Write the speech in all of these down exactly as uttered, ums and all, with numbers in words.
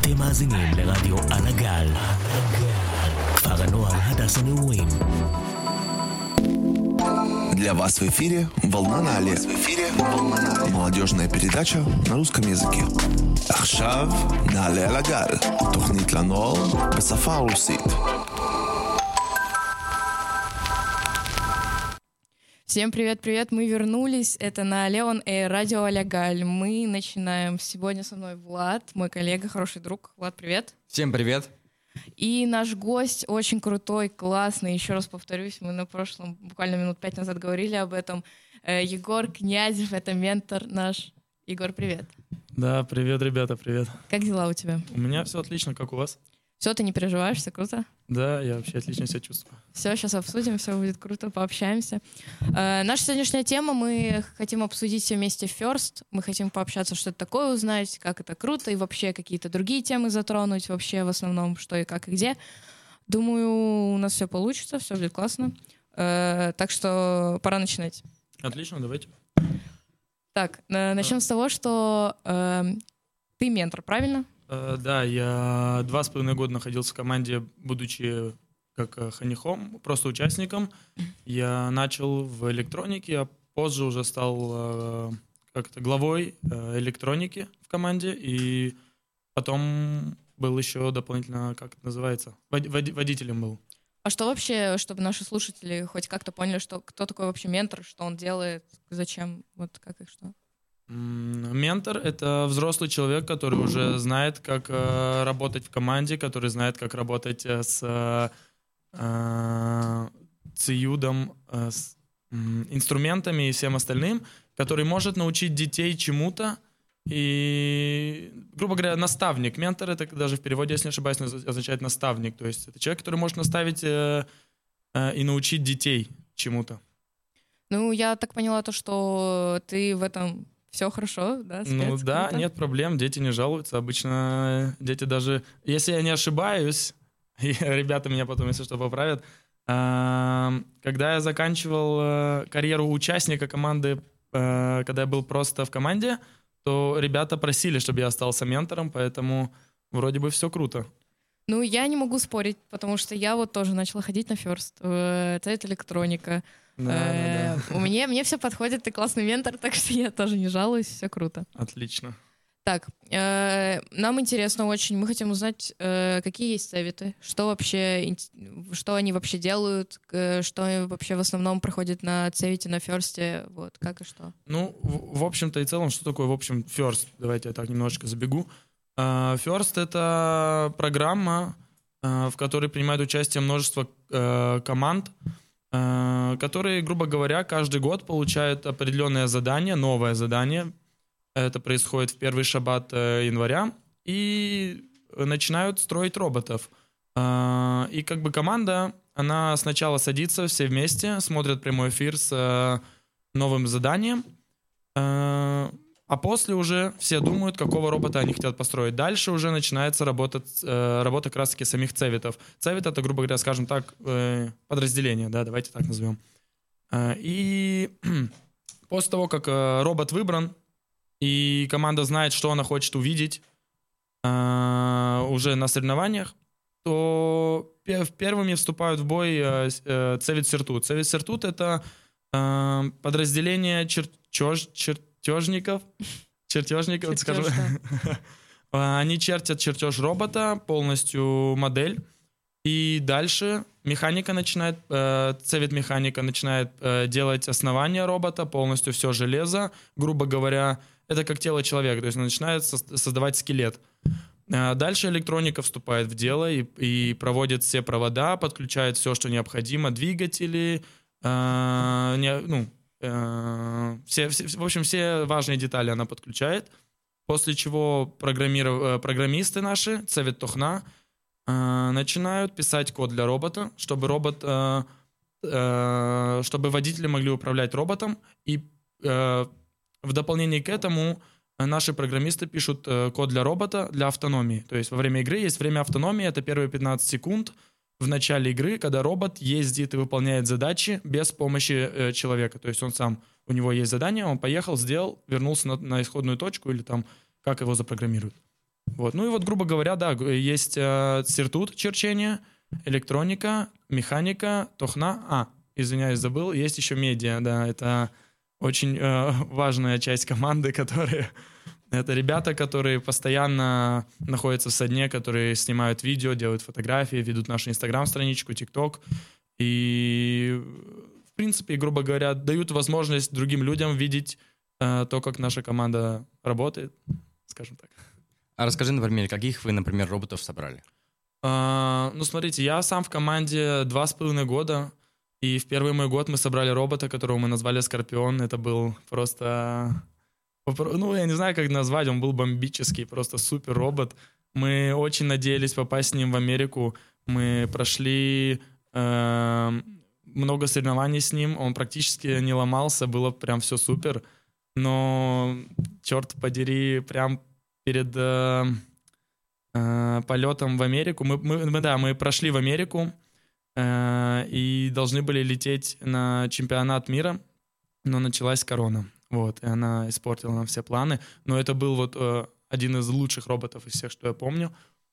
אתם מאזינים לרדיו על הגל, כפר הנוער הדס הנעורים. Для вас в эфире «Волна на Алле». В эфире молодежная передача на русском языке. עכשיו נעלה על הגל, תוכנית לנוער בשפה הרוסית. Всем привет-привет, мы вернулись, это на Леон и радио Алягаль. Мы начинаем. Сегодня со мной Влад, мой коллега, хороший друг. Влад, привет. Всем привет. И наш гость очень крутой, классный, еще раз повторюсь, мы на прошлом, буквально минут пять назад говорили об этом. Егор Князев, это ментор наш. Егор, привет. Да, привет, ребята, привет. Как дела у тебя? У меня все отлично, как у вас? Все, ты не переживаешь, все круто? Да, я вообще отлично себя чувствую. Все, сейчас обсудим, все будет круто, пообщаемся. Э, наша сегодняшняя тема, мы хотим обсудить все вместе First. Мы хотим пообщаться, что это такое, узнать, как это круто, и вообще какие-то другие темы затронуть, вообще в основном, что и как и где. Думаю, у нас все получится, все будет классно. Э, так что пора начинать. Отлично, давайте. Так, э, начнем с того, что э, ты ментор, правильно? Uh, да, я два с половиной года находился в команде, будучи как uh, ханихом, просто участником. Я начал в электронике, а позже уже стал uh, как-то главой uh, электроники в команде. И потом был еще дополнительно, как это называется, вод- вод- водителем был. А что вообще, чтобы наши слушатели хоть как-то поняли, что кто такой вообще ментор, что он делает, зачем, вот как и что? Ментор — это взрослый человек, который уже знает, как э, работать в команде, который знает, как работать э, с э, циюдом, э, с э, инструментами и всем остальным, который может научить детей чему-то. И, грубо говоря, наставник. Ментор — это даже в переводе, если не ошибаюсь, означает наставник. То есть это человек, который может наставить э, э, и научить детей чему-то. Ну, я так поняла то, что ты в этом... Все хорошо, да? Спец, ну да, круто. Нет проблем, дети не жалуются. Обычно дети даже, если я не ошибаюсь, и ребята меня потом, если что, поправят, когда я заканчивал карьеру участника команды, когда я был просто в команде, то ребята просили, чтобы я остался ментором, поэтому вроде бы все круто. Ну, я не могу спорить, потому что я вот тоже начала ходить на First. Это электроника. Да, да, да. У меня, мне все подходит, ты классный ментор, так что я тоже не жалуюсь, все круто. Отлично. Так, э, нам интересно очень, мы хотим узнать, э, какие есть советы, что вообще, что они вообще делают, э, что вообще в основном проходит на цевите, на Ферсте, вот, как и что. Ну, в, в общем-то и целом, что такое, в общем, First? Давайте я так немножечко забегу. Uh, First — это программа, uh, в которой принимает участие множество uh, команд, Uh, которые, грубо говоря, каждый год получают определенное задание, новое задание. Это происходит в первый шаббат uh, января. И начинают строить роботов. Uh, и как бы команда, она сначала садится все вместе, смотрят прямой эфир с uh, новым заданием. Uh, а после уже все думают, какого робота они хотят построить. Дальше уже начинается работа, э, работа как раз-таки самих цевитов. Цевит — это, грубо говоря, скажем так, э, подразделение, да, давайте так назовем. Э, и после того, как э, робот выбран, и команда знает, что она хочет увидеть э, уже на соревнованиях, то пер- первыми вступают в бой э, э, Цевит Сертут. Цевит Сертут — это э, подразделение чертеж, чер- чертежников, чертежников, скажу. Они чертят чертеж робота, полностью модель, и дальше механика начинает, э, цевит механика начинает э, делать основание робота, полностью все железо, грубо говоря, это как тело человека, то есть он начинает со- создавать скелет. Э, дальше электроника вступает в дело и, и проводит все провода, подключает все, что необходимо, двигатели, э, не, ну, Все, все, в общем, все важные детали она подключает, после чего программиров... программисты наши, цевит тохна, начинают писать код для робота, чтобы робот, чтобы водители могли управлять роботом, и в дополнение к этому наши программисты пишут код для робота для автономии. То есть во время игры есть время автономии, это первые пятнадцать секунд в начале игры, когда робот ездит и выполняет задачи без помощи э, человека. То есть он сам, у него есть задание, он поехал, сделал, вернулся на, на исходную точку или там, как его запрограммируют. Вот. Ну и вот, грубо говоря, да, есть э, циртут, черчение, электроника, механика, тохна. А, извиняюсь, забыл, есть еще медиа, да, это очень э, важная часть команды, которые... Это ребята, которые постоянно находятся в Содне, которые снимают видео, делают фотографии, ведут нашу инстаграм-страничку, тикток. И, в принципе, грубо говоря, дают возможность другим людям видеть э, то, как наша команда работает, скажем так. А расскажи, например, каких вы, например, роботов собрали? А, ну, смотрите, я сам в команде два с половиной года, и в первый мой год мы собрали робота, которого мы назвали «Скорпион». Это был просто... Ну, я не знаю, как назвать, он был бомбический, просто супер робот. Мы очень надеялись попасть с ним в Америку. Мы прошли э, много соревнований с ним, он практически не ломался, было прям все супер. Но, черт подери, прям перед э, э, полетом в Америку, мы, мы, мы, да, мы прошли в Америку э, и должны были лететь на чемпионат мира, но началась корона. Вот, и она испортила нам все планы. Но это был вот э, один из лучших роботов из всех, что я помню.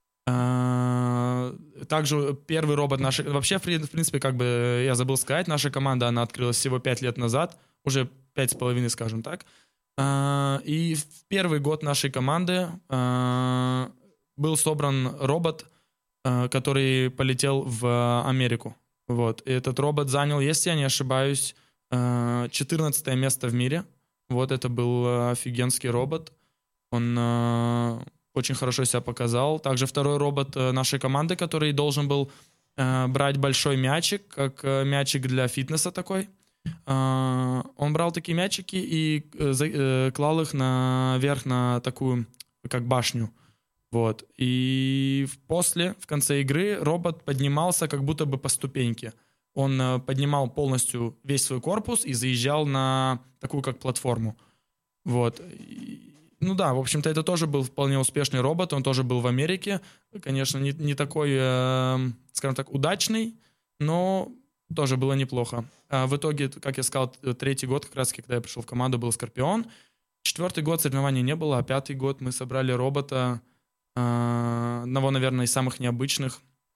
А, также первый робот нашей... Вообще, в принципе, как бы я забыл сказать, наша команда, она открылась всего пять лет назад, уже пять с половиной, скажем так. А, и в первый год нашей команды а, был собран робот, а, который полетел в Америку. Вот. И этот робот занял, если я не ошибаюсь, четырнадцатое место в мире. Вот это был офигенский робот. Он э, очень хорошо себя показал. Также второй робот нашей команды, который должен был э, брать большой мячик, как э, мячик для фитнеса такой. Э, он брал такие мячики и э, э, клал их наверх на такую, как башню. Вот. И после, в конце игры, робот поднимался как будто бы по ступеньке. Он поднимал полностью весь свой корпус и заезжал на такую как платформу. Вот. И, ну да, в общем-то, это тоже был вполне успешный робот, он тоже был в Америке. Конечно, не, не такой, э, скажем так, удачный, но тоже было неплохо. А в итоге, как я сказал, третий год, как раз когда я пришел в команду, был «Скорпион». Четвертый год соревнований не было, а пятый год мы собрали робота, э, одного, наверное, из самых необычных,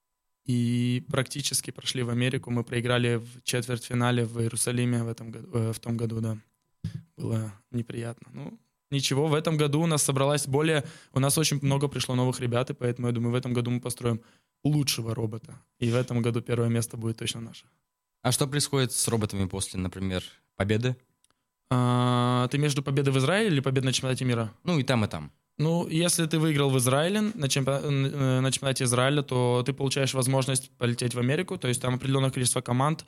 и практически прошли в Америку. Мы проиграли в четвертьфинале в Иерусалиме в этом году, э, в том году, да. Было неприятно. Ну, ничего, в этом году у нас собралась более... У нас очень много пришло новых ребят, и поэтому, я думаю, в этом году мы построим лучшего робота. И в этом году первое место будет точно наше. А что происходит с роботами после, например, победы? А, ты между победой в Израиле или победой на чемпионате мира? Ну, и там, и там. Ну, если ты выиграл в Израиле, на, чемпи... на чемпионате Израиля, то ты получаешь возможность полететь в Америку, то есть там определенное количество команд.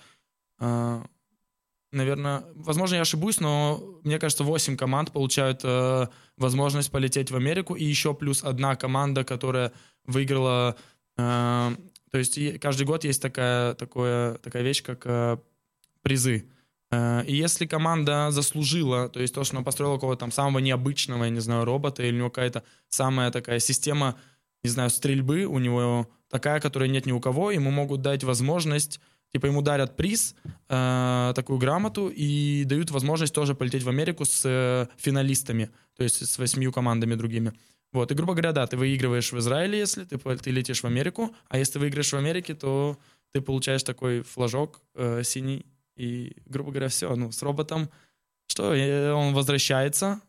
Э, наверное, возможно, я ошибусь, но мне кажется, восемь команд получают э, возможность полететь в Америку, и еще плюс одна команда, которая выиграла... Э, то есть каждый год есть такая, такое, такая вещь, как э, призы. И если команда заслужила, то есть то, что она построила какого-то там самого необычного, я не знаю, робота, или у него какая-то самая такая система, не знаю, стрельбы, у него такая, которой нет ни у кого, ему могут дать возможность, типа ему дарят приз, э, такую грамоту, и дают возможность тоже полететь в Америку с э, финалистами, то есть с восьмью командами другими. Вот, и, грубо говоря, да, ты выигрываешь в Израиле, если ты, ты летишь в Америку, а если ты выиграешь в Америке, то ты получаешь такой флажок э, синий. И, грубо говоря, все. Ну, с роботом, что, он возвращается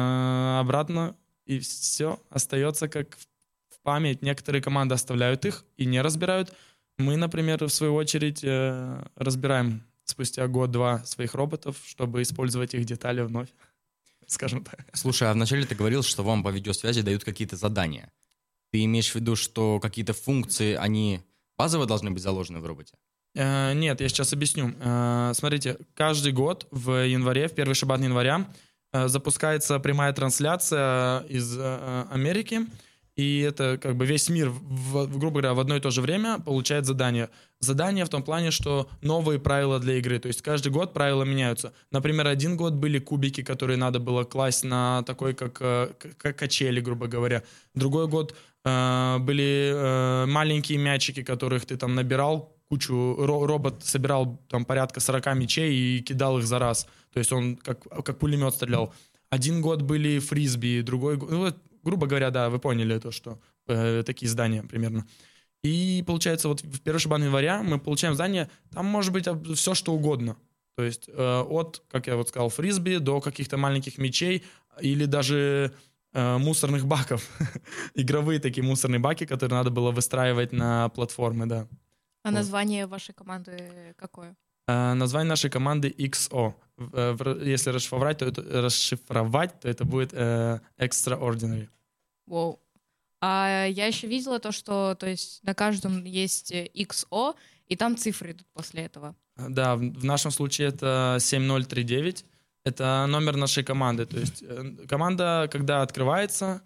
э, обратно, и все остается как в память. Некоторые команды оставляют их и не разбирают. Мы, например, в свою очередь э, разбираем спустя год-два своих роботов, чтобы использовать их детали вновь, скажем так. Слушай, а вначале ты говорил, что вам по видеосвязи дают какие-то задания. Ты имеешь в виду, что какие-то функции, они базово должны быть заложены в роботе? Uh, нет, я сейчас объясню. Uh, смотрите, каждый год в январе, в первый шаббат января, uh, запускается прямая трансляция из uh, Америки, и это как бы весь мир, в, в, грубо говоря, в одно и то же время получает задание. Задание в том плане, что новые правила для игры, то есть каждый год правила меняются. Например, один год были кубики, которые надо было класть на такой, как, как качели, грубо говоря. Другой год uh, были uh, маленькие мячики, которых ты там набирал, кучу, ро- робот собирал там порядка сорок мячей и кидал их за раз. То есть он как, как пулемет стрелял. Один год были фрисби, другой год... Ну, грубо говоря, да, вы поняли то, что э, такие здания примерно. И получается, вот в первый шабан января мы получаем здание, там может быть все, что угодно. То есть э, от, как я вот сказал, фрисби до каких-то маленьких мячей или даже э, мусорных баков. Игровые такие мусорные баки, которые надо было выстраивать на платформы, да. А название вашей команды какое? Э, название нашей команды икс о. Э, в, если расшифровать, то это, расшифровать, то это будет э, Extraordinary. Wow. А я еще видела то, что то есть на каждом есть икс о, и там цифры идут после этого. Да, в, в нашем случае это семь ноль три девять. Это номер нашей команды. То есть э, команда, когда открывается,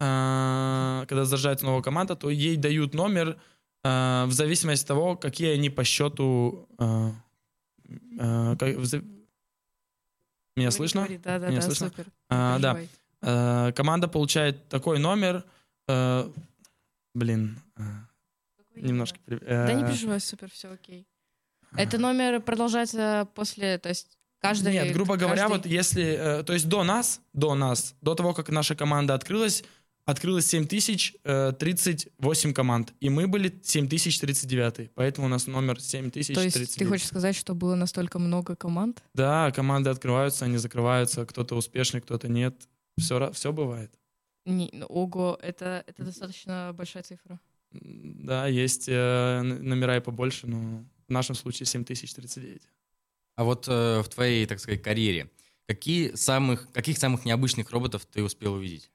э, когда зарождается новая команда, то ей дают номер э, в зависимости от того, какие они по счету... Э, э, как, в, меня Говори, слышно? говори. Да, да, Меня да, слышно? супер. А, да. Э, команда получает такой номер. Э, блин. Э, немножко... Э, да не переживай, супер, все окей. Это номер продолжается после, то есть каждый... Нет, грубо каждый... говоря, вот если... Э, то есть до нас, до нас, до того, как наша команда открылась, открылось семь тысяч тридцать восемь команд, и мы были семь тысяч тридцать девять, поэтому у нас номер семь тысяч тридцать девять. То есть ты хочешь сказать, что было настолько много команд? Да, команды открываются, они закрываются, кто-то успешный, кто-то нет. Все, все бывает. Не, ого, это, это достаточно большая цифра. Да, есть э, номера и побольше, но в нашем случае семь тысяч тридцать девять. А вот э, в твоей, так сказать, карьере, какие самых, каких самых необычных роботов ты успел увидеть?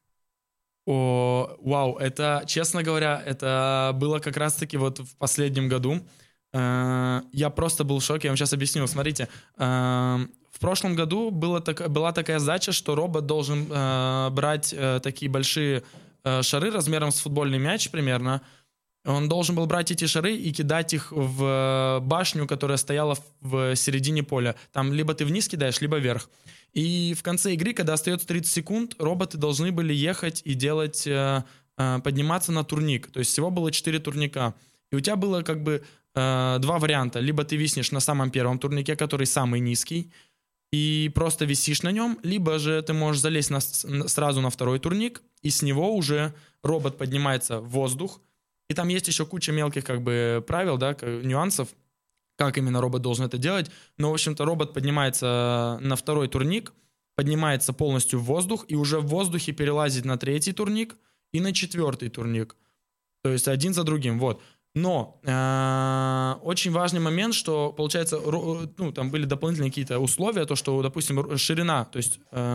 О, вау, это, честно говоря, это было как раз-таки вот в последнем году. Э, я просто был в шоке, я вам сейчас объясню. Смотрите, э, в прошлом году было так, была такая задача, что робот должен э, брать э, такие большие э, шары размером с футбольный мяч примерно. Он должен был брать эти шары и кидать их в башню, которая стояла в середине поля. Там либо ты вниз кидаешь, либо вверх. И в конце игры, когда остается тридцать секунд, роботы должны были ехать и делать, подниматься на турник. То есть всего было четыре турника. И у тебя было как бы два варианта. Либо ты виснешь на самом первом турнике, который самый низкий, и просто висишь на нем, либо же ты можешь залезть на, сразу на второй турник, и с него уже робот поднимается в воздух. И там есть еще куча мелких как бы правил, да, нюансов, как именно робот должен это делать. Но, в общем-то, робот поднимается на второй турник, поднимается полностью в воздух, и уже в воздухе перелазит на третий турник и на четвертый турник. То есть один за другим, вот. Но э, очень важный момент, что, получается, ну, там были дополнительные какие-то условия, то, что, допустим, ширина, то есть... Э,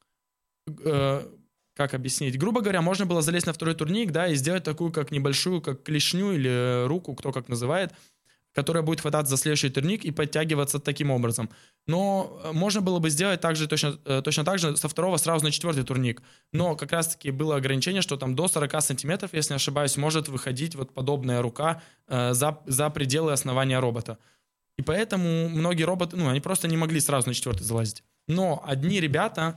э, как объяснить? Грубо говоря, можно было залезть на второй турник, да, и сделать такую, как небольшую, как клешню или руку, кто как называет, которая будет хвататься за следующий турник и подтягиваться таким образом. Но можно было бы сделать также, точно, точно так же со второго сразу на четвертый турник. Но как раз-таки было ограничение, что там до сорок сантиметров, если не ошибаюсь, может выходить вот подобная рука э, за, за пределы основания робота. И поэтому многие роботы, ну, они просто не могли сразу на четвертый залазить. Но одни ребята...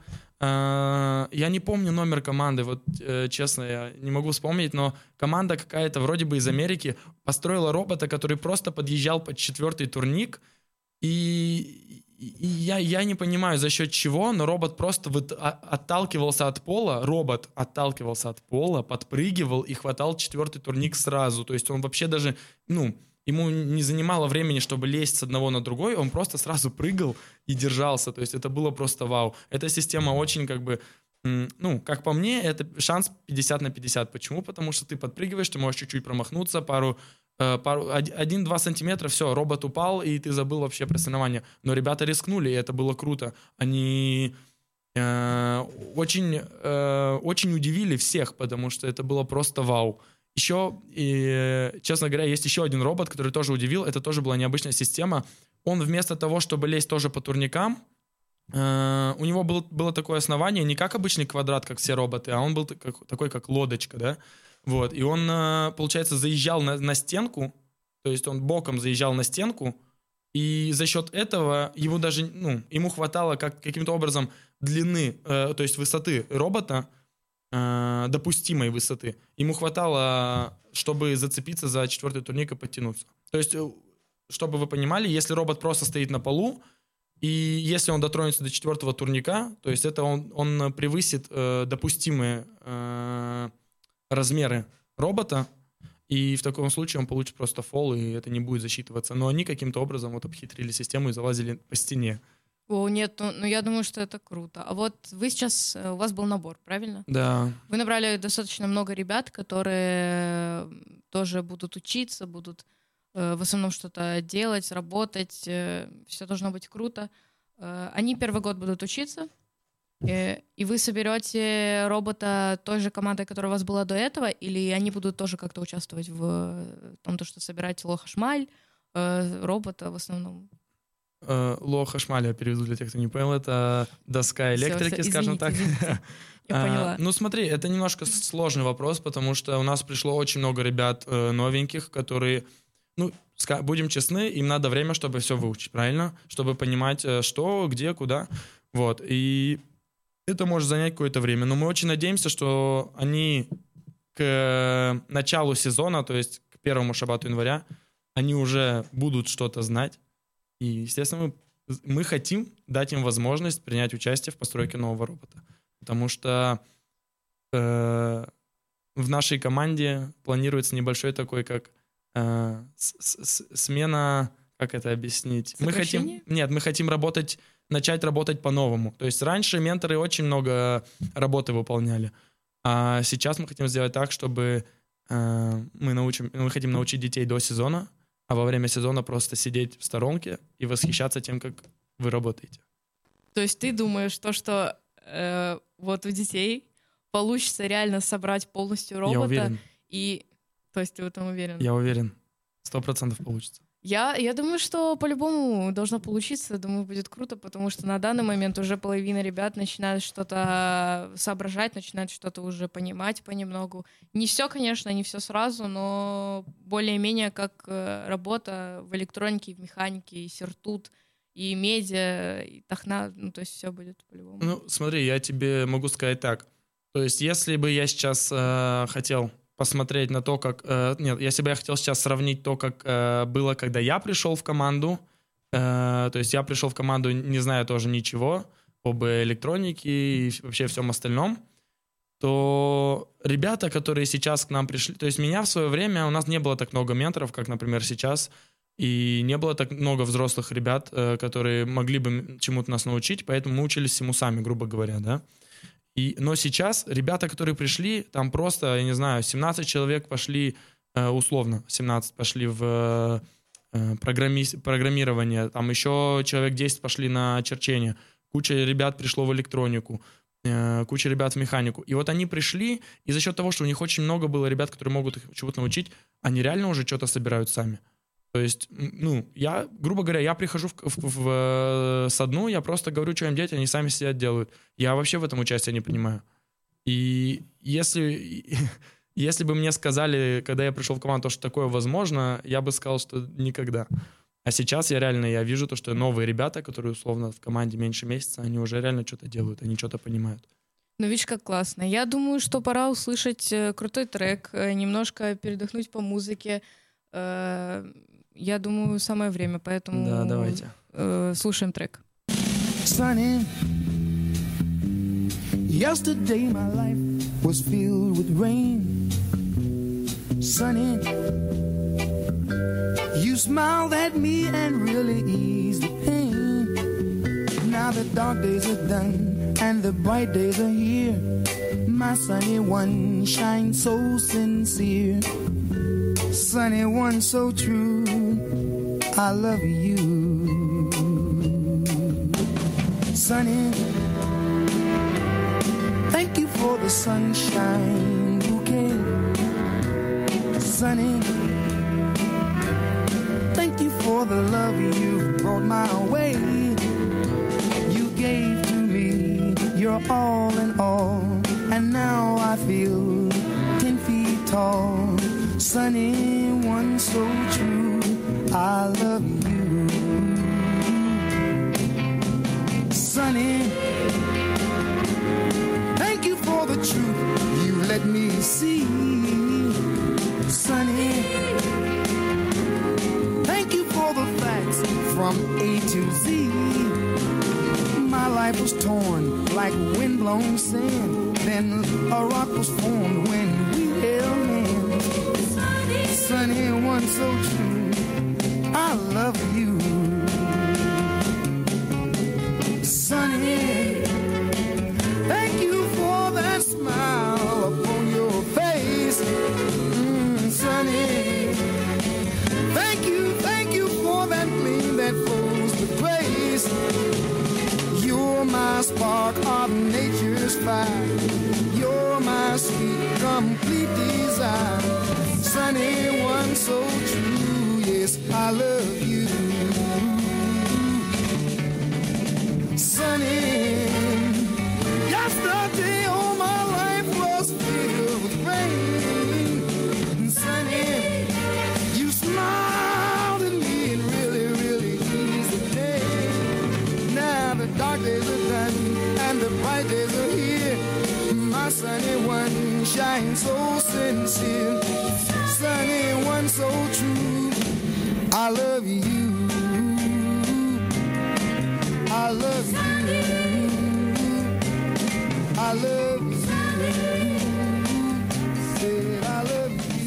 Я не помню номер команды, вот э, честно, я не могу вспомнить, но команда какая-то вроде бы из Америки построила робота, который просто подъезжал под четвертый турник, и, и я, я не понимаю, за счет чего, но робот просто вот отталкивался от пола, робот отталкивался от пола, подпрыгивал и хватал четвертый турник сразу, то есть он вообще даже, ну... Ему не занимало времени, чтобы лезть с одного на другой, он просто сразу прыгал и держался, то есть это было просто вау. Эта система очень как бы, ну, как по мне, это шанс пятьдесят на пятьдесят. Почему? Потому что ты подпрыгиваешь, ты можешь чуть-чуть промахнуться, пару, пару один-два сантиметра, все, робот упал, и ты забыл вообще про соревнования. Но ребята рискнули, и это было круто. Они... Э, очень, э, очень удивили всех, потому что это было просто вау. Еще, и, честно говоря, есть еще один робот, который тоже удивил. Это тоже была необычная система. Он вместо того, чтобы лезть тоже по турникам, э, у него был, было такое основание, не как обычный квадрат, как все роботы, а он был как, такой, как лодочка, да? Вот. И он, э, получается, заезжал на, на стенку, то есть он боком заезжал на стенку, и за счет этого ему даже, ну, ему хватало как, каким-то образом длины, э, то есть высоты робота, допустимой высоты. Ему хватало, чтобы зацепиться за четвертый турник и подтянуться. То есть, чтобы вы понимали, если робот просто стоит на полу, И если он дотронется до четвертого турника, то есть это он, он превысит э, допустимые э, размеры робота, и в таком случае он получит просто фол, и это не будет засчитываться. Но они каким-то образом вот обхитрили систему и залазили по стене. О, нет, ну, ну я думаю, что это круто. А вот вы сейчас, у вас был набор, правильно? Да. Вы набрали достаточно много ребят, которые тоже будут учиться, будут э, в основном что-то делать, работать. Э, все должно быть круто. Э, они первый год будут учиться, э, и вы соберете робота той же командой, которая у вас была до этого, или они будут тоже как-то участвовать в том, что собирать лохашмаль, э, робота в основном? Лоха Шмаль, я переведу для тех, кто не понял, это доска электрики, все, все, скажем извините, так. извините. Я поняла. А, ну смотри, это немножко сложный вопрос, потому что у нас пришло очень много ребят э, новеньких, которые, ну, будем честны, им надо время, чтобы все выучить, правильно? Чтобы понимать, что, где, куда. Вот. И это может занять какое-то время. Но мы очень надеемся, что они к началу сезона, то есть к первому шаббату января, они уже будут что-то знать. И, естественно, мы, мы хотим дать им возможность принять участие в постройке нового робота. Потому что э, в нашей команде планируется небольшой такой, как э, с, с, смена, как это объяснить? Мы хотим, нет, мы хотим работать, начать работать по-новому. То есть раньше менторы очень много работы выполняли, а сейчас мы хотим сделать так, чтобы э, мы, научим, мы хотим научить детей до сезона, а во время сезона просто сидеть в сторонке и восхищаться тем, как вы работаете. То есть ты думаешь, то, что э, вот у детей получится реально собрать полностью робота? Я уверен. И, то есть ты в этом уверен? Я уверен. Сто процентов получится. Я, я думаю, что по-любому должно получиться. Думаю, будет круто, потому что на данный момент уже половина ребят начинает что-то соображать, начинает что-то уже понимать понемногу. Не все, конечно, не все сразу, но более-менее как работа в электронике, в механике, и сертут, и медиа, и тахна, ну, то есть все будет по-любому. Ну, смотри, я тебе могу сказать так. То есть если бы я сейчас э, хотел... посмотреть на то, как... Э, нет, если бы я хотел сейчас сравнить то, как э, было, когда я пришел в команду, э, то есть я пришел в команду, не зная тоже ничего об электронике и вообще всем остальном, то ребята, которые сейчас к нам пришли... То есть меня в свое время... У нас не было так много менторов, как, например, сейчас, и не было так много взрослых ребят, э, которые могли бы чему-то нас научить, поэтому мы учились всему сами, грубо говоря, да. И, но сейчас ребята, которые пришли, там просто, я не знаю, семнадцать человек пошли, э, условно, семнадцать пошли в э, программи- программирование, там еще человек десять пошли на черчение, куча ребят пришло в электронику, э, куча ребят в механику. И вот они пришли, и за счет того, что у них очень много было ребят, которые могут их чего-то научить, они реально уже что-то собирают сами. То есть, ну, я, грубо говоря, я прихожу в, в, в, с одну, я просто говорю, что им делать, они сами сидят, делают. Я вообще в этом участия не принимаю. И если, если бы мне сказали, когда я пришел в команду, что такое возможно, я бы сказал, что никогда. А сейчас я реально, я вижу то, что новые ребята, которые условно в команде меньше месяца, они уже реально что-то делают, они что-то понимают. Ну, видишь, как классно. Я думаю, что пора услышать крутой трек, немножко передохнуть по музыке. Я думаю, самое время, поэтому да, давайте. Э, слушаем трек. Sunny. Yesterday my life was filled with rain. Sunny. You smiled at me and really eased the pain. Now the dark days are done and the bright days are here. My sunny one shines so sincere. Sunny one so true, I love you. Sunny, thank you for the sunshine bouquet. Sunny, thank you for the love you brought my way. You gave to me your all in all, and now I feel ten feet tall. Sunny one so true, I love you. Sunny, thank you for the truth you let me see. Sunny, thank you for the facts from A to Z. life was torn like windblown sand. Then a rock was formed when we held hands. Sunny one so true, I love you. Sunny, thank you for that smile upon your face. Mm, Sunny, thank you, thank you for that gleam that flows with grace. You're my spark of nature's fire. You're my sweet, complete desire. Sunny one so true, yes, I love you. Sunny, yesterday all my life was filled with rain. Sunny, you smiled at me and really, really eased the day. Now the dark days are done and the bright days are here. My sunny one shines so sincere. Sunny one so true, I love you. I love you. I love you. Said I love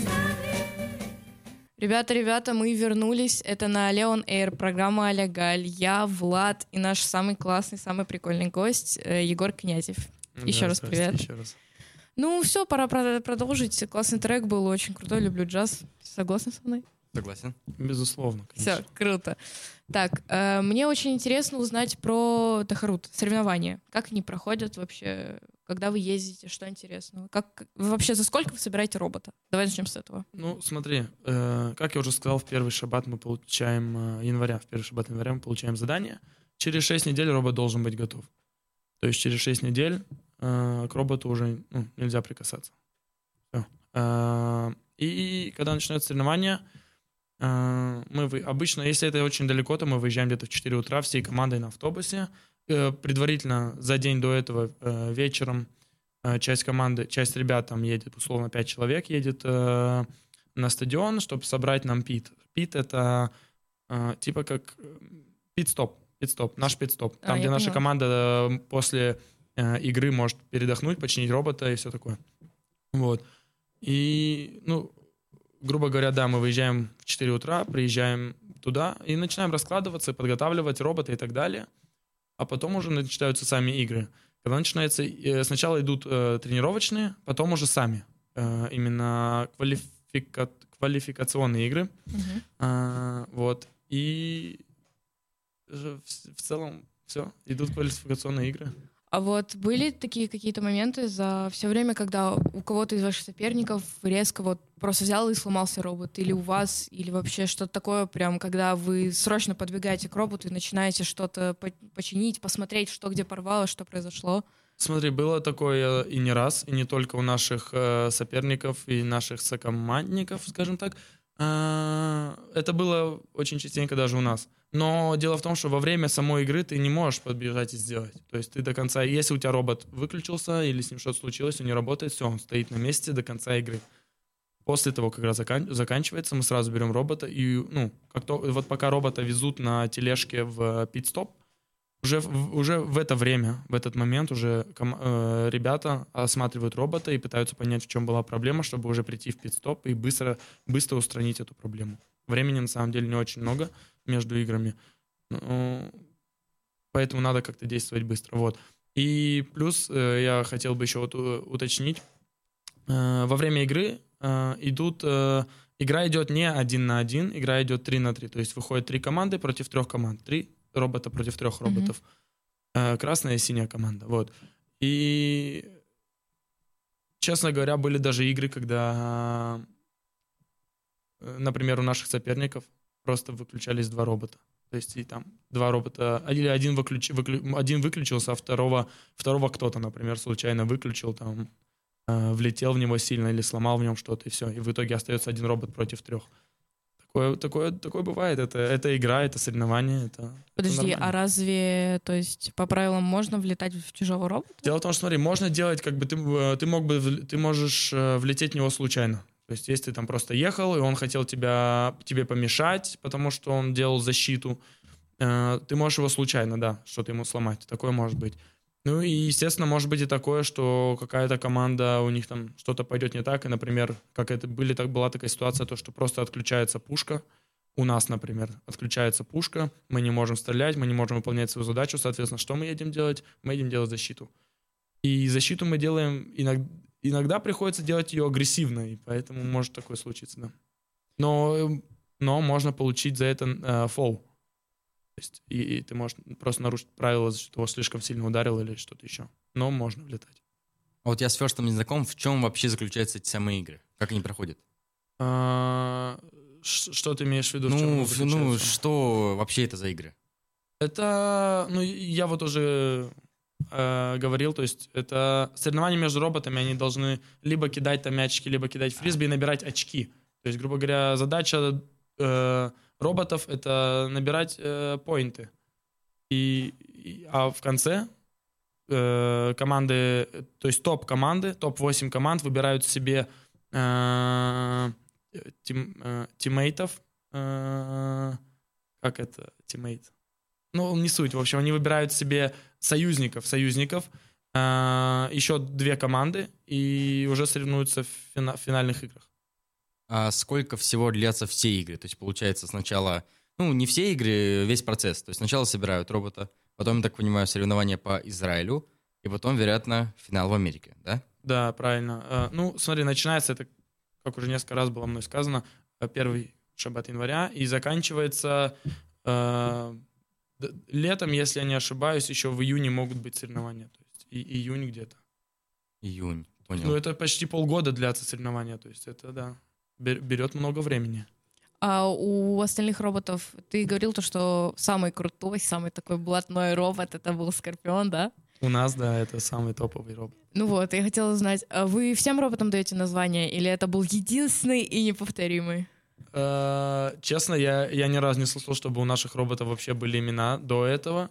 you. Ребята, ребята, мы вернулись. Это на Leon Air, программа «Аля Галь». Я, Влад и наш самый классный, самый прикольный гость Егор Князев. Еще Да, раз привет. Еще раз. Ну все, пора продолжить. Классный трек был, очень крутой, люблю джаз. Согласны со мной? Согласен. Безусловно, конечно. Все, круто. Так, э, мне очень интересно узнать про Тахарут, соревнования. Как они проходят вообще? Когда вы ездите? Что интересного? Как, вообще, за сколько вы собираете робота? Давай начнем с этого. Ну, смотри, э, как я уже сказал, в первый шаббат мы получаем, э, января, в первый шаббат января мы получаем задание. Через шесть недель робот должен быть готов. То есть через шесть недель э, к роботу уже ну, нельзя прикасаться. Все. Э, и когда начинаются соревнования, э, мы вы, обычно, если это очень далеко, то мы выезжаем где-то в четыре утра всей командой на автобусе. Э, предварительно за день до этого э, вечером э, часть команды, часть ребят там едет, условно пять человек едет э, на стадион, чтобы собрать нам пит. Пит — это э, типа как пит-стоп. Пит-стоп, наш пит-стоп. Там, А, где наша поняла. команда после э, игры может передохнуть, починить робота и все такое. Вот. И, ну, грубо говоря, да, мы выезжаем в четыре утра, приезжаем туда и начинаем раскладываться, подготавливать робота и так далее. А потом уже начинаются сами игры. Когда начинается... Э, сначала идут э, тренировочные, потом уже сами. Э, именно квалифика, квалификационные игры. Мгм. А, вот. И... В, в целом все, идут квалификационные игры. А вот были такие какие-то моменты за все время, когда у кого-то из ваших соперников резко вот просто взял и сломался робот? Или у вас, или вообще что-то такое, прям когда вы срочно подбегаете к роботу и начинаете что-то по- починить, посмотреть, что где порвало, что произошло? Смотри, было такое и не раз, и не только у наших э, соперников и наших сокомандников, скажем так. А, это было очень частенько даже у нас. Но дело в том, что во время самой игры ты не можешь подбежать и сделать. То есть ты до конца... Если у тебя робот выключился или с ним что-то случилось, он не работает, все, он стоит на месте до конца игры. После того, как игра закан... заканчивается, мы сразу берем робота и, ну, как то... вот пока робота везут на тележке в пит-стоп, уже, в- уже в это время, в этот момент уже ком- э, ребята осматривают робота и пытаются понять, в чем была проблема, чтобы уже прийти в пит-стоп и быстро, быстро устранить эту проблему. Времени на самом деле не очень много между играми, ну, поэтому надо как-то действовать быстро. Вот. И плюс э, я хотел бы еще вот у- уточнить, э, во время игры э, идут, э, игра идет не один на один, игра идет три на три, то есть выходят три команды против трех команд, три робота против трех роботов, Э, красная и синяя команда, вот. И, честно говоря, были даже игры, когда, э, например, у наших соперников просто выключались два робота. То есть и там два робота, или один, выключ, выклю- один выключился, а второго, второго кто-то, например, случайно выключил, там, э, влетел в него сильно или сломал в нем что-то, и все. И в итоге остается один робот против трех. Такое, такое, такое бывает. Это, это игра, это соревнование. Это, это Подожди, нормально. а разве, то есть, по правилам можно влетать в чужого робота? Дело в том, что, смотри, можно делать, как бы ты, э, ты мог бы, вл- ты можешь э, влететь в него случайно. То есть, если ты там просто ехал, и он хотел тебя, тебе помешать, потому что он делал защиту, Э, ты можешь его случайно, да, что-то ему сломать. Такое может быть. Ну и, естественно, может быть и такое, что какая-то команда, у них там что-то пойдет не так, и, например, как это были, так, была такая ситуация, то, что просто отключается пушка. У нас, например, отключается пушка, мы не можем стрелять, мы не можем выполнять свою задачу, соответственно, что мы едем делать? Мы едем делать защиту. И защиту мы делаем, иногда, иногда приходится делать ее агрессивно, и поэтому может такое случиться, да. Но, но можно получить за это э, фол. То есть, и, и ты можешь просто нарушить правила, за что его слишком сильно ударил или что-то еще. Но можно влетать. А вот я с Ферстом не знаком. В чем вообще заключаются эти самые игры? Как они проходят? А, ш- что ты имеешь в виду? В Ну, чем они в- ну, заключаются? что вообще это за игры? Это, ну, я вот уже э, говорил, то есть это соревнования между роботами, они должны либо кидать там мячики, либо кидать фрисби и набирать очки. То есть, грубо говоря, задача э, роботов — это набирать э, поинты. И, и, а в конце э, команды, то есть топ-команды, топ восемь команд выбирают себе э, тим, э, тиммейтов. Э, как это? Тиммейт? Ну, не суть. В общем, они выбирают себе союзников, союзников, э, еще две команды и уже соревнуются в, фина- в финальных играх. А сколько всего длятся все игры? То есть, получается, сначала... Ну, не все игры, весь процесс. То есть, сначала собирают робота, потом, я так понимаю, соревнования по Израилю, и потом, вероятно, финал в Америке, да? Да, правильно. Э, ну, смотри, начинается это, как уже несколько раз было мной сказано, э, первый шаббат января, и заканчивается э, д- летом, если я не ошибаюсь, еще в июне могут быть соревнования. То есть и, июнь где-то. Июнь, понял. Ну, это почти полгода длятся соревнования. То есть это, да, бер- берет много времени. А у остальных роботов ты говорил то, что самый крутой, самый такой блатной робот это был Скорпион, да? У нас, да, это самый топовый робот. Ну вот, я хотела узнать, а вы всем роботам даете название, или это был единственный и неповторимый? Э, Честно, я, я ни разу не слышал, чтобы у наших роботов вообще были имена до этого.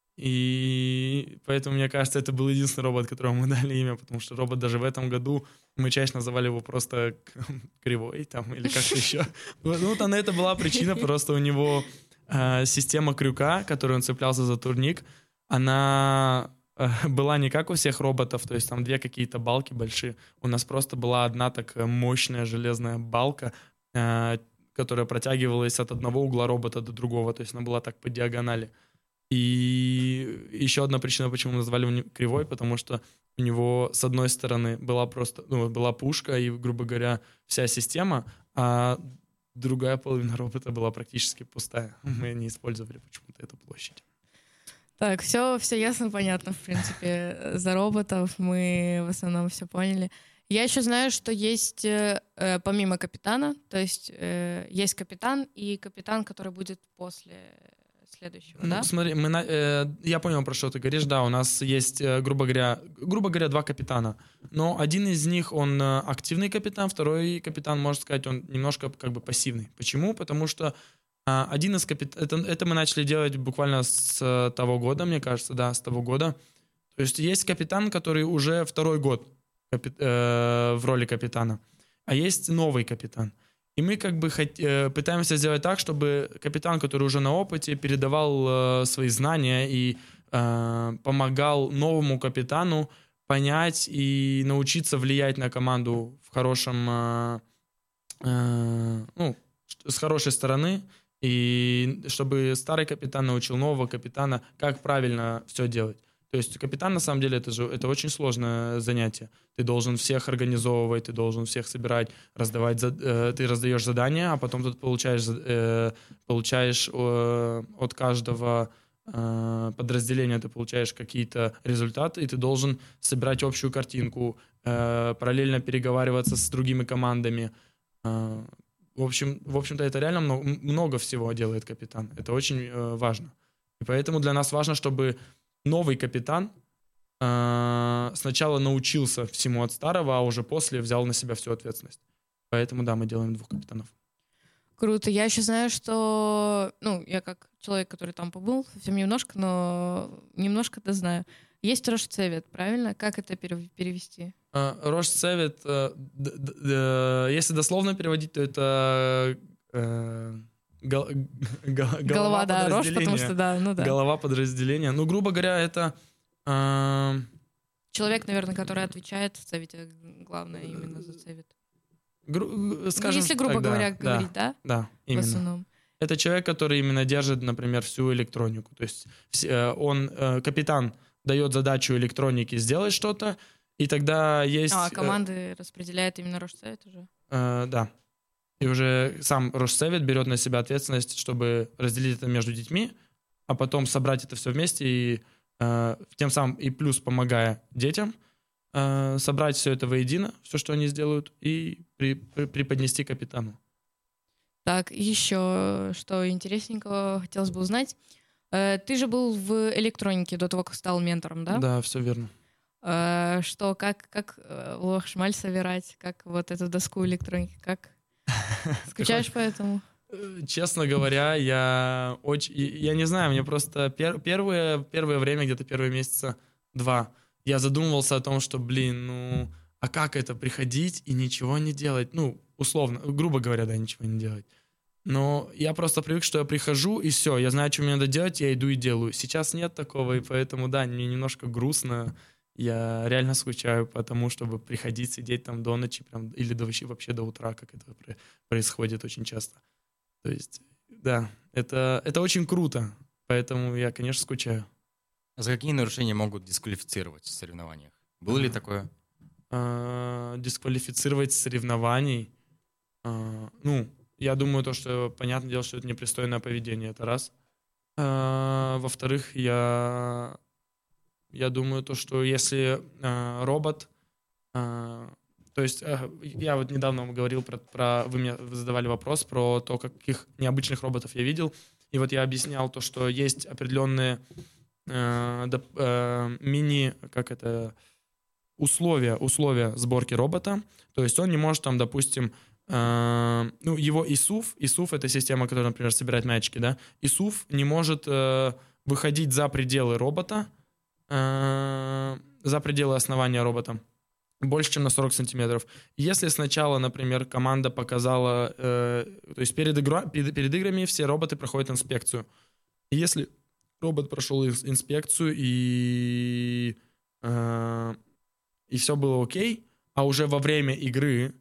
И поэтому, мне кажется, это был единственный робот, которому мы дали имя, потому что робот даже в этом году, мы чаще называли его просто Кривой там или как-то еще. Ну, там это была причина, просто у него э, система крюка, которую он цеплялся за турник, она э, была не как у всех роботов, то есть там две какие-то балки большие. У нас просто была одна такая мощная железная балка, э, которая протягивалась от одного угла робота до другого, то есть она была так по диагонали. И еще одна причина, почему мы назвали его Кривой, потому что у него с одной стороны была просто, ну, была пушка и, грубо говоря, вся система, а другая половина робота была практически пустая. Мы не использовали почему-то эту площадь. Так, все, все ясно, понятно, в принципе, за роботов мы в основном все поняли. Я еще знаю, что есть э, помимо капитана, то есть э, есть капитан и капитан, который будет после следующего, Ну, да? смотри, мы на- э, я понял, про что ты говоришь. Да, у нас есть, э, грубо говоря, грубо говоря, два капитана. Но один из них, он э, активный капитан, второй капитан, можно сказать, он немножко как бы пассивный. Почему? Потому что э, один из капитанов... Это, это мы начали делать буквально с э, того года, мне кажется, да, с того года. То есть есть капитан, который уже второй год капи- э, в роли капитана, а есть новый капитан. И мы как бы хот- э, пытаемся сделать так, чтобы капитан, который уже на опыте, передавал э, свои знания и э, помогал новому капитану понять и научиться влиять на команду в хорошем, э, э, ну, с хорошей стороны, и чтобы старый капитан научил нового капитана, как правильно все делать. То есть капитан, на самом деле, это же это очень сложное занятие. Ты должен всех организовывать, ты должен всех собирать, раздавать, э, ты раздаешь задания, а потом ты получаешь, э, получаешь э, от каждого э, подразделения ты получаешь какие-то результаты, и ты должен собирать общую картинку, э, параллельно переговариваться с другими командами. Э, в общем, в общем-то, это реально много, много всего делает капитан. Это очень э, важно. И поэтому для нас важно, чтобы новый капитан э, сначала научился всему от старого, а уже после взял на себя всю ответственность. Поэтому, да, мы делаем двух капитанов. Круто. Я еще знаю, что... Ну, я как человек, который там побыл, совсем немножко, но немножко-то знаю. Есть Рошцевет, правильно? Как это пере- перевести? Э, Рошцевет, э, д- д- д- если дословно переводить, то это э, гол- гол- Голова, да, рожь, потому подразделения. что, да, ну да. Голова подразделения. Ну, грубо говоря, это... а, Человек, наверное, который отвечает в совете, главное именно за совет. гру- Ну, скажем если, грубо так, да, говоря, да, говорить, да, Да, в именно. основном. Это человек, который именно держит, например, всю электронику. То есть вс- э, он, э, капитан дает задачу электронике сделать что-то, и тогда есть... А, э, команды распределяет именно Рожсовет уже? э, да. И уже сам Рожсовет берет на себя ответственность, чтобы разделить это между детьми, а потом собрать это все вместе и э, тем самым и плюс помогая детям э, собрать все это воедино, все, что они сделают, и при- при- преподнести капитану. Так, еще что интересненького хотелось бы узнать. Э, Ты же был в электронике до того, как стал ментором, да? Да, все верно. Э, Что, как, как э, лох-шмаль собирать, как вот эту доску электроники, как? Скучаешь по этому? Э, Честно говоря, я очень, я не знаю, мне просто пер- первое, первое время, где-то первые месяца два, я задумывался о том, что, блин, ну, а как это приходить и ничего не делать? Ну, условно, грубо говоря, да, ничего не делать. Но я просто привык, что я прихожу, и все, я знаю, что мне надо делать, я иду и делаю. Сейчас нет такого, и поэтому, да, мне немножко грустно. Я реально скучаю по тому, чтобы приходить, сидеть там до ночи, прям, или до, вообще, вообще до утра, как это про- происходит очень часто. То есть, да, это, это очень круто, поэтому я, конечно, скучаю. А за какие нарушения могут дисквалифицировать в соревнованиях? Было ли такое? А, дисквалифицировать с соревнований, а, ну, я думаю, то, что, понятное дело, что это непристойное поведение, это раз. А, во-вторых, я, я думаю, то, что если а, робот, а, то есть а, я вот недавно вам говорил про, про, вы мне задавали вопрос про то, каких необычных роботов я видел, и вот я объяснял то, что есть определенные а, доп- а, мини, как это, условия, условия сборки робота, то есть он не может там, допустим, Uh, ну, его ай эс ю эф, ай эс ю эф — это система, которая, например, собирает мячики, да, ай эс ю эф не может uh, выходить за пределы робота, uh, за пределы основания робота, больше, чем на сорок сантиметров. Если сначала, например, команда показала, uh, то есть перед, игра, перед, перед играми все роботы проходят инспекцию. И если робот прошел инспекцию и, uh, и все было окей, а уже во время игры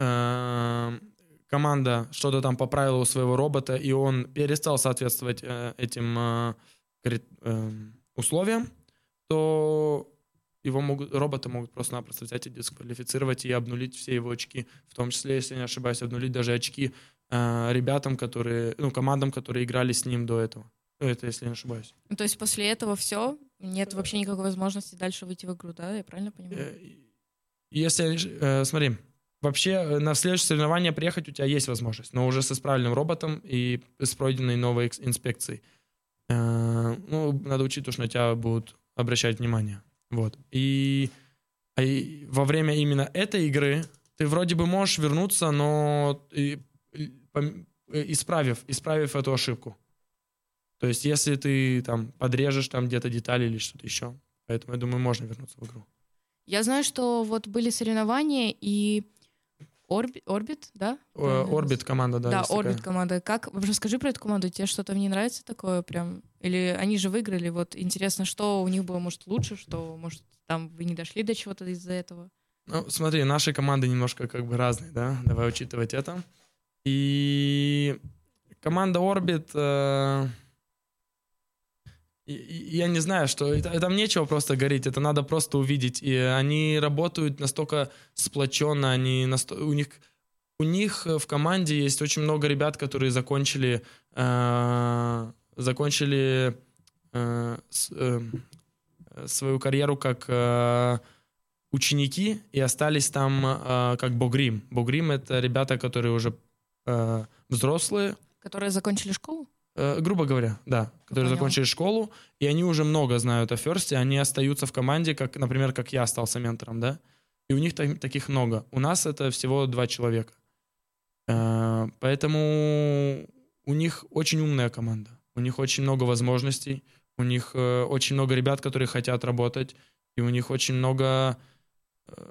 команда что-то там поправила у своего робота, и он перестал соответствовать э, этим э, э, условиям, то его могут, робота могут просто-напросто взять и дисквалифицировать и обнулить все его очки, в том числе, если я не ошибаюсь, обнулить даже очки э, ребятам, которые, ну, командам, которые играли с ним до этого. Это если я не ошибаюсь. Ну, то есть после этого все? Нет вообще никакой возможности дальше выйти в игру, да? Я правильно понимаю? Если, э, смотри, вообще, на следующее соревнование приехать у тебя есть возможность, но уже с исправленным роботом и с пройденной новой инспекцией. Ну, надо учить то, что на тебя будут обращать внимание. Вот. И, и во время именно этой игры ты вроде бы можешь вернуться, но и, и, исправив, исправив эту ошибку. То есть, если ты там подрежешь там где-то детали или что-то еще. Поэтому, я думаю, можно вернуться в игру. Я знаю, что вот были соревнования, и Орби- Орбит, да? Орбит команда, да. Да, есть Орбит такая. команда. Как? Расскажи про эту команду. Тебе что-то в ней нравится такое прям? Или они же выиграли? Вот интересно, что у них было, может, лучше, что, может, там вы не дошли до чего-то из-за этого? Ну, смотри, наши команды немножко как бы разные, да? Давай учитывать это. И команда Орбит... Э... Я не знаю, что... Это, там нечего просто говорить, это надо просто увидеть. И они работают настолько сплоченно, они насто... у, них... у них в команде есть очень много ребят, которые закончили, э... закончили э... с... э... свою карьеру как э... ученики и остались там э... как Богрим. Богрим — это ребята, которые уже э... взрослые. Которые закончили школу? Грубо говоря, да, которые Понял. закончили школу, и они уже много знают о ферсте, они остаются в команде, как, например, как я остался ментором, да, и у них та- таких много. У нас это всего два человека. Э, поэтому у них очень умная команда, у них очень много возможностей, у них э, очень много ребят, которые хотят работать, и у них очень много... Э,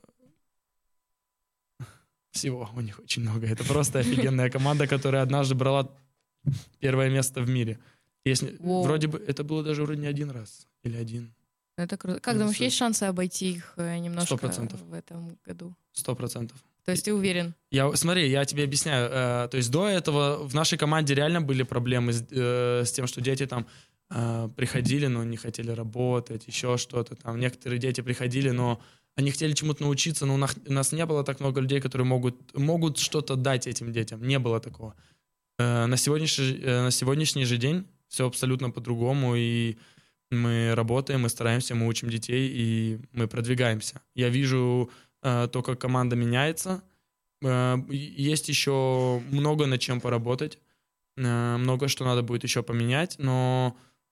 всего у них очень много. Это просто офигенная команда, которая однажды брала Первое место в мире. Если, Воу. вроде бы это было даже вроде не один раз. Или один. Это круто. Как Ну, думаешь, супер. есть шансы обойти их э, немножко Сто процентов. в этом году? Сто процентов. То есть ты уверен? Я, смотри, я тебе объясняю. Э, то есть до этого в нашей команде реально были проблемы с, э, с тем, что дети там э, приходили, но не хотели работать, еще что-то там. Некоторые дети приходили, но они хотели чему-то научиться, но у нас, у нас не было так много людей, которые могут, могут что-то дать этим детям. Не было такого. Э, на, сегодняшний, э, на сегодняшний же день все абсолютно по-другому, и мы работаем, мы стараемся, мы учим детей, и мы продвигаемся. Я вижу э, то, как команда меняется. Э, есть еще много над чем поработать, э, много что надо будет еще поменять, но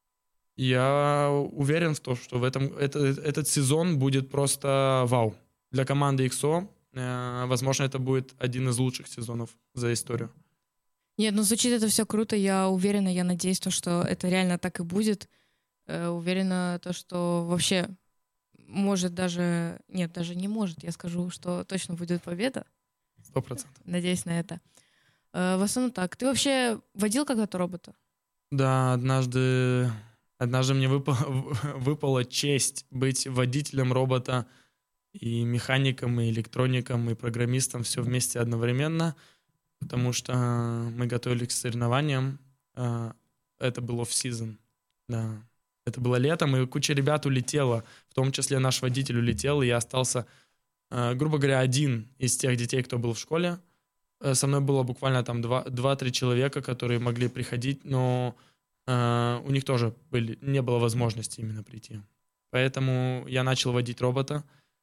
я уверен в том, что в этом, это, этот сезон будет просто вау. Для команды икс о, э, возможно, это будет один из лучших сезонов за историю. Нет, ну звучит это все круто. Я уверена, я надеюсь, то, что это реально так и будет. Э, уверена, то, что вообще может даже... Нет, даже не может. Я скажу, что точно будет победа. Сто процентов. Надеюсь на это. Э, в основном так. Ты вообще водил когда-то робота? Да, однажды, однажды мне выпало, выпала честь быть водителем робота и механиком, и электроником, и программистом все вместе одновременно, потому что мы готовились к соревнованиям. Это было off-season, да. Это было летом, и куча ребят улетела, в том числе наш водитель улетел, и я остался, грубо говоря, один из тех детей, кто был в школе. Со мной было буквально там два-три человека, которые могли приходить, но э, у них тоже были, не было возможности именно прийти. Поэтому я начал водить робота.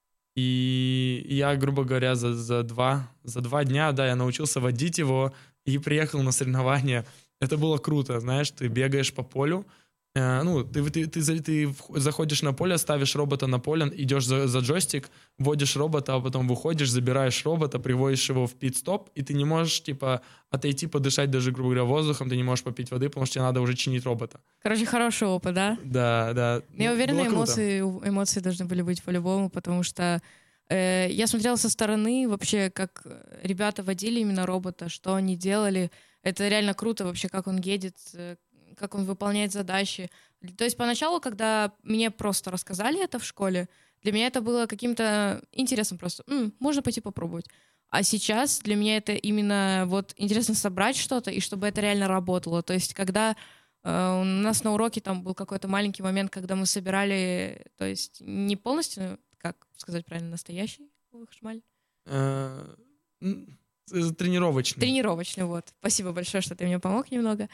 И я, грубо говоря, за, за, два, за два дня, да, я научился водить его и приехал на соревнования. Это было круто, знаешь, ты бегаешь по полю, э, ну, ты, ты, ты, ты, ты заходишь на поле, ставишь робота на поле, идешь за, за джойстик, вводишь робота, а потом выходишь, забираешь робота, приводишь его в пит-стоп, и ты не можешь, типа, отойти, подышать даже, грубо говоря, воздухом, ты не можешь попить воды, потому что тебе надо уже чинить робота. Короче, хороший опыт, да? Да, да. Я Ну, уверена, было круто. эмоции, эмоции должны были быть по-любому, потому что э, я смотрела со стороны вообще, как ребята водили именно робота, что они делали. Это реально круто вообще, как он едет, э, как он выполняет задачи. То есть поначалу, когда мне просто рассказали это в школе, для меня это было каким-то интересом просто. М, можно пойти попробовать. А сейчас для меня это именно вот интересно собрать что-то, и чтобы это реально работало. То есть когда э, у нас на уроке там был какой-то маленький момент, когда мы собирали, то есть не полностью, как сказать правильно, настоящий хшмаль? Э, м, Тренировочный. Тренировочный, вот. Спасибо большое, что ты мне помог немного.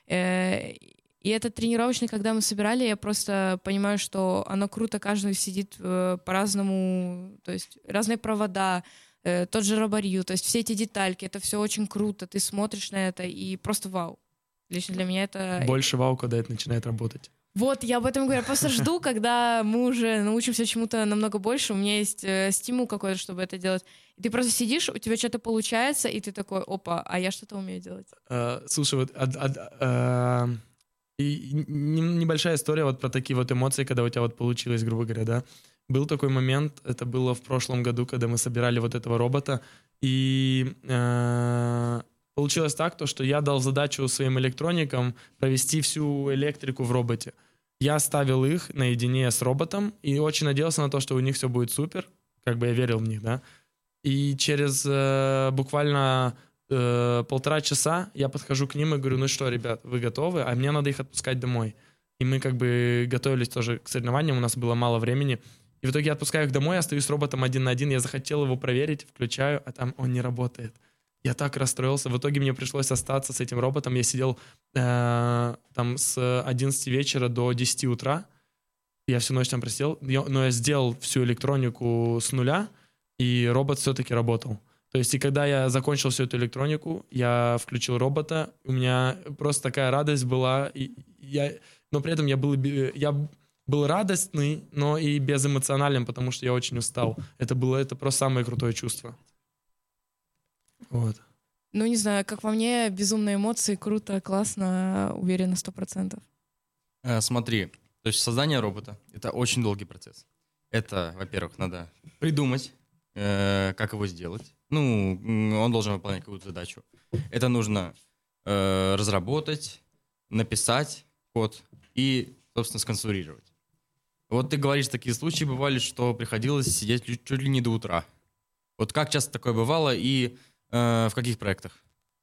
Э, И этот тренировочный, когда мы собирали, я просто понимаю, что оно круто, каждый сидит э, по-разному, то есть разные провода, э, тот же робарью, то есть все эти детальки, это все очень круто, ты смотришь на это и просто вау. Лично для меня это... Больше вау, когда это начинает работать. Вот, я об этом говорю, я просто жду, когда мы уже научимся чему-то намного больше, у меня есть э, стимул какой-то, чтобы это делать. И ты просто сидишь, у тебя что-то получается, и ты такой, опа, а я что-то умею делать. Э, слушай, вот... од- од- э, И н- небольшая история вот про такие вот эмоции, когда у тебя вот получилось, грубо говоря, да. Был такой момент, это было в прошлом году, когда мы собирали вот этого робота, и э, получилось так, то, что я дал задачу своим электроникам провести всю электрику в роботе. Я оставил их наедине с роботом и очень надеялся на то, что у них все будет супер, как бы я верил в них, да. И через э, буквально... полтора часа я подхожу к ним и говорю, ну что, ребят, вы готовы? А мне надо их отпускать домой. И мы как бы готовились тоже к соревнованиям, у нас было мало времени. И в итоге я отпускаю их домой, остаюсь с роботом один на один. Я захотел его проверить, включаю, а там он не работает. Я так расстроился. В итоге мне пришлось остаться с этим роботом. Я сидел э, там с одиннадцати вечера до десяти утра. Я всю ночь там просидел. Я, но я сделал всю электронику с нуля, и робот все-таки работал. То есть, и когда я закончил всю эту электронику, я включил робота, у меня просто такая радость была, и я, но при этом я был, я был радостный, но и безэмоциональным, потому что я очень устал. Это было это просто самое крутое чувство. Вот. Ну, не знаю, как по мне, безумные эмоции, круто, классно, уверена, сто процентов. Э, смотри, то есть создание робота — это очень долгий процесс. Это, во-первых, надо придумать, э, как его сделать. Ну, он должен выполнять какую-то задачу. Это нужно э, разработать, написать код и, собственно, сконструировать. Вот ты говоришь, такие случаи бывали, что приходилось сидеть чуть, чуть ли не до утра. Вот как часто такое бывало и э, в каких проектах?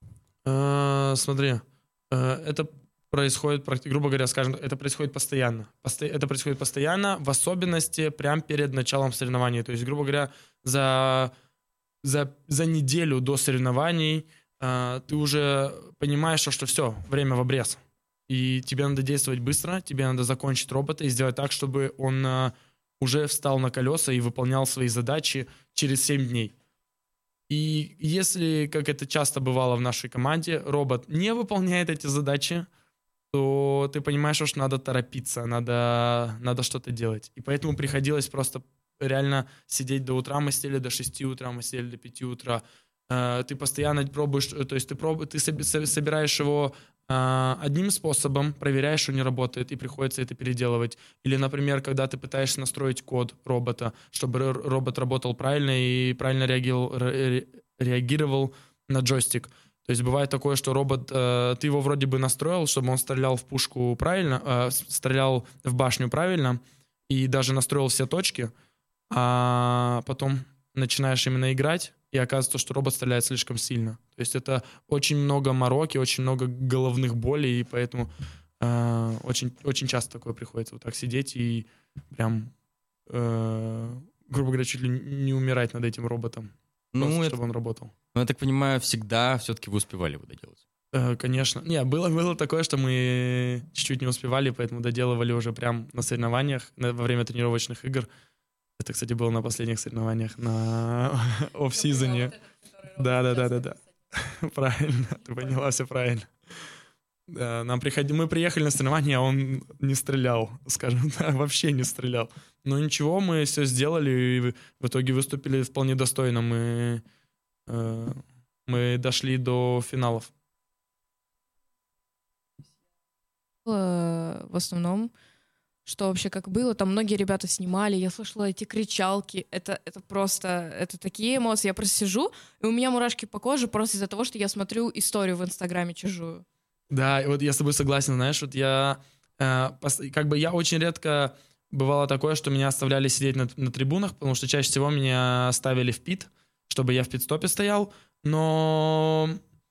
Э, смотри, э, это происходит, грубо говоря, скажем, это происходит постоянно. Посто... Это происходит постоянно, в особенности прямо перед началом соревнований. То есть, грубо говоря, за, за, за неделю до соревнований э, ты уже понимаешь, что все, время в обрез. И тебе надо действовать быстро, тебе надо закончить робота и сделать так, чтобы он э, уже встал на колеса и выполнял свои задачи через семь дней. И если, как это часто бывало в нашей команде, робот не выполняет эти задачи, то ты понимаешь, что надо торопиться, надо, надо что-то делать. И поэтому приходилось просто реально сидеть до утра, мы сидели до шести утра, мы сидели до пяти утра. Э, ты постоянно пробуешь, то есть ты, проб, ты собираешь его э, одним способом, проверяешь, что не работает, и приходится это переделывать. Или, например, когда ты пытаешься настроить код робота, чтобы робот работал правильно и правильно реагировал, ре, реагировал на джойстик. То есть бывает такое, что робот, э, ты его вроде бы настроил, чтобы он стрелял в пушку правильно, э, стрелял в башню правильно, и даже настроил все точки, а потом начинаешь именно играть, и оказывается, что робот стреляет слишком сильно. То есть это очень много мороки, очень много головных болей, и поэтому э, очень, очень часто такое приходится вот так сидеть и прям, э, грубо говоря, чуть ли не умирать над этим роботом, ну, просто, это... чтобы он работал. Ну, я так понимаю, всегда все-таки вы успевали его доделать. Э, конечно. Не, было, было такое, что мы чуть-чуть не успевали, поэтому доделывали уже прям на соревнованиях, на, во время тренировочных игр. Это, кстати, было на последних соревнованиях, на офф-сизоне. Да-да-да-да-да. Правильно, ты поняла, все правильно. Да, нам приходи... Мы приехали на соревнования, а он не стрелял, скажем так, вообще не стрелял. Но ничего, мы все сделали, и в итоге выступили вполне достойно. Мы... Мы дошли до финалов. В основном, что вообще как было, там многие ребята снимали, я слышала эти кричалки, это, это просто, это такие эмоции, я просто сижу, и у меня мурашки по коже просто из-за того, что я смотрю историю в Инстаграме чужую. Да, и вот я с тобой согласен, знаешь, вот я, э, пос, как бы я очень редко, бывало такое, что меня оставляли сидеть на, на трибунах, потому что чаще всего меня ставили в пит, чтобы я в пит-стопе стоял, но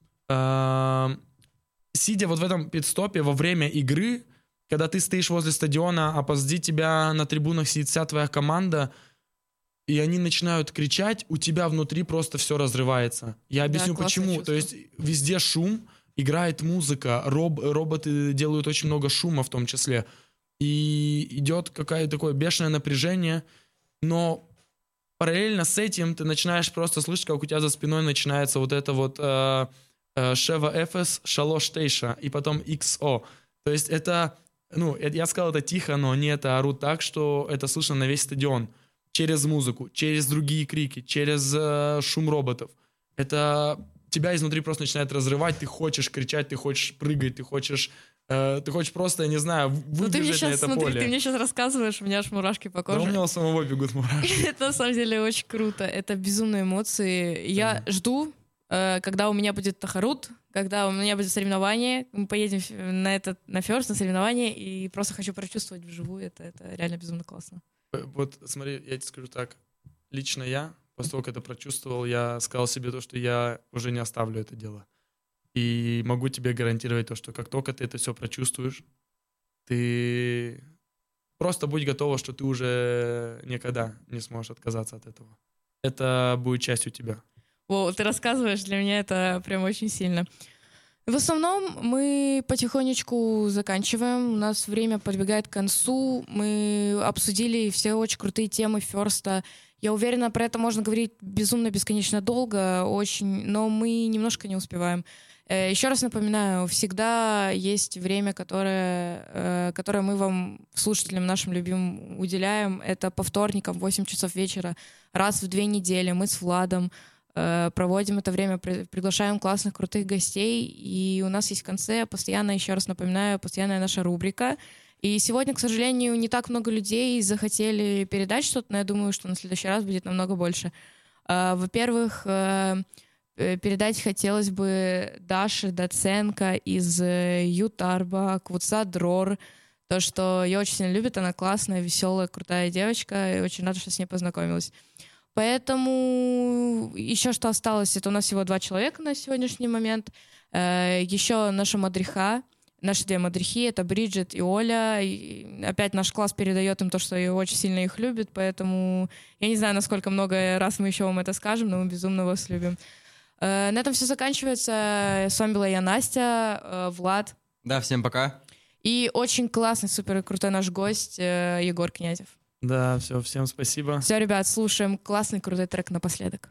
э, сидя вот в этом пит-стопе во время игры, когда ты стоишь возле стадиона, а позади тебя на трибунах сидит вся твоя команда, и они начинают кричать, у тебя внутри просто все разрывается. Я объясню, да, почему. Чувство. То есть везде шум, играет музыка, роб, роботы делают очень много шума в том числе, и идет какое-то такое бешеное напряжение, но параллельно с этим ты начинаешь просто слышать, как у тебя за спиной начинается вот это вот э, э, Шева Эфес, Шалош Тейша и потом икс о. То есть это, ну, я сказал это тихо, но они это орут так, что это слышно на весь стадион. Через музыку, через другие крики, через э, шум роботов. Это тебя изнутри просто начинает разрывать, ты хочешь кричать, ты хочешь прыгать, ты хочешь... Ты хочешь просто, я не знаю, выбежать на это смотри, поле. Ты мне сейчас рассказываешь, у меня аж мурашки по коже. Да у меня у самого бегут мурашки. Это на самом деле очень круто. Это безумные эмоции. Я жду, когда у меня будет тахарут, когда у меня будет соревнование, мы поедем на этот, на ферст, на соревнование, и просто хочу прочувствовать вживую. Это, это реально безумно классно. Вот смотри, я тебе скажу так. Лично я, после того, как это прочувствовал, я сказал себе то, что я уже не оставлю это дело. И могу тебе гарантировать то, что как только ты это все прочувствуешь, ты просто будь готова, что ты уже никогда не сможешь отказаться от этого. Это будет частью тебя. О, ты рассказываешь, для меня это прям очень сильно. В основном мы потихонечку заканчиваем, у нас время подбегает к концу, мы обсудили все очень крутые темы ферста. Я уверена, про это можно говорить безумно, бесконечно долго, очень, но мы немножко не успеваем. Еще раз напоминаю, всегда есть время, которое, которое мы вам, слушателям нашим любимым, уделяем. Это по вторникам в восемь часов вечера, раз в две недели. Мы с Владом проводим это время, приглашаем классных, крутых гостей. И у нас есть в конце, постоянно, еще раз напоминаю, постоянная наша рубрика. И сегодня, к сожалению, не так много людей захотели передать что-то, но я думаю, что на следующий раз будет намного больше. Во-первых, передать хотелось бы Даше Доценко из Ютарба, Квуца Дрор. То, что ее очень сильно любит, она классная, веселая, крутая девочка, и очень рада, что с ней познакомилась. Поэтому еще что осталось, это у нас всего два человека на сегодняшний момент. Еще наша мадриха, наши две мадрихи, это Бриджит и Оля. И опять наш класс передает им то, что очень сильно их любит, поэтому я не знаю, насколько много раз мы еще вам это скажем, но мы безумно вас любим. На этом все заканчивается. С вами была я, Настя, Влад. Да, всем пока. И очень классный, супер крутой наш гость Егор Князев. Да, все, всем спасибо. Все, ребят, слушаем классный крутой трек напоследок.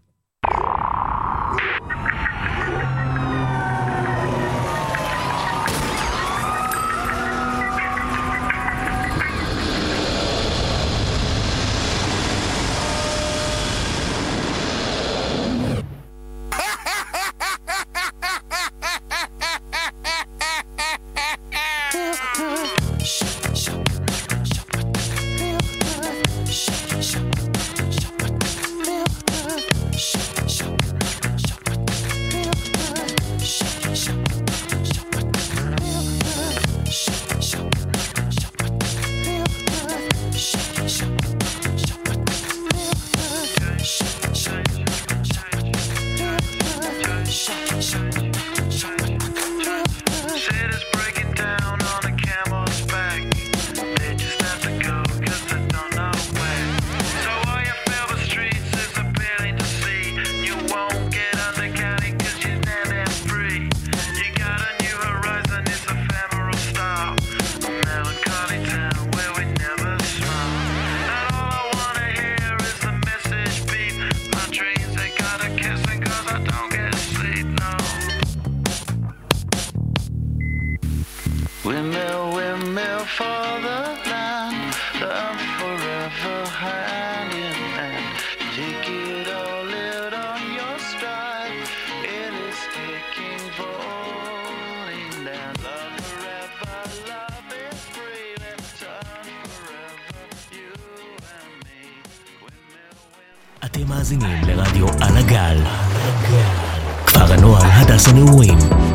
Windmill, windmill for the land, love forever hand in hand. Take it all, live on your stride. It is taking, falling down. Love forever, love is free. Let's turn forever, you and me. Windmill, windmill. אתם מאזינים לרדיו על הגל, כפר הנוער הדס הנעורים.